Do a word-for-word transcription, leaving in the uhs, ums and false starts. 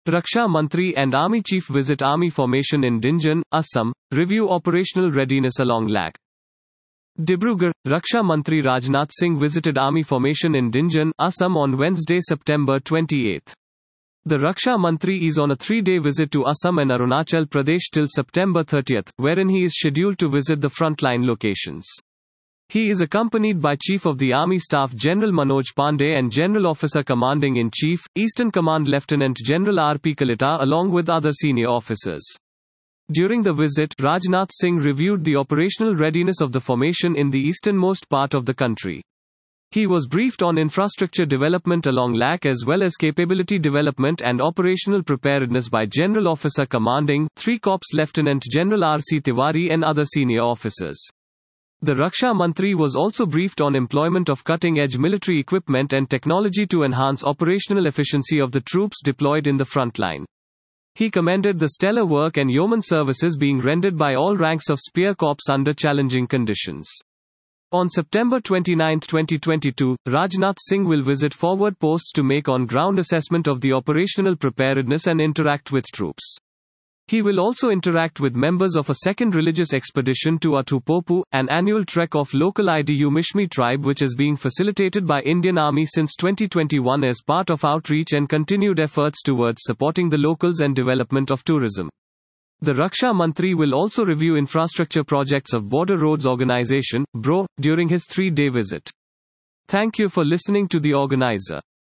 Raksha Mantri and Army Chief visit Army formation in Dinjan, Assam, review operational readiness along Ladakh. Dibrugarh, Raksha Mantri Rajnath Singh visited Army formation in Dinjan, Assam on Wednesday, September twenty-eighth. The Raksha Mantri is on a three-day visit to Assam and Arunachal Pradesh till September thirtieth, wherein he is scheduled to visit the frontline locations. He is accompanied by Chief of the Army Staff General Manoj Pandey and General Officer Commanding-in-Chief, Eastern Command Lieutenant General R P Kalita along with other senior officers. During the visit, Rajnath Singh reviewed the operational readiness of the formation in the easternmost part of the country. He was briefed on infrastructure development along Ladakh as well as capability development and operational preparedness by General Officer Commanding, three Corps Lieutenant General R C Tiwari and other senior officers. The Raksha Mantri was also briefed on employment of cutting-edge military equipment and technology to enhance operational efficiency of the troops deployed in the front line. He commended the stellar work and yeoman services being rendered by all ranks of Spear Corps under challenging conditions. On September twenty-ninth, twenty twenty-two, Rajnath Singh will visit forward posts to make on-ground assessment of the operational preparedness and interact with troops. He will also interact with members of a second religious expedition to Atupopu, an annual trek of local Idu Mishmi tribe which is being facilitated by Indian Army since twenty twenty-one as part of outreach and continued efforts towards supporting the locals and development of tourism. The Raksha Mantri will also review infrastructure projects of Border Roads Organization, B R O, during his three-day visit. Thank you for listening to the organizer.